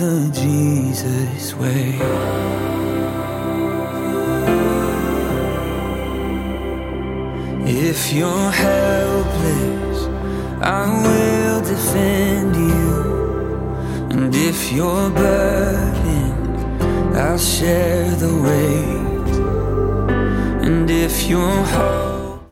the Jesus way. If you're helpless, I will defend you. And if you're burdened, I'll share the weight. And if you're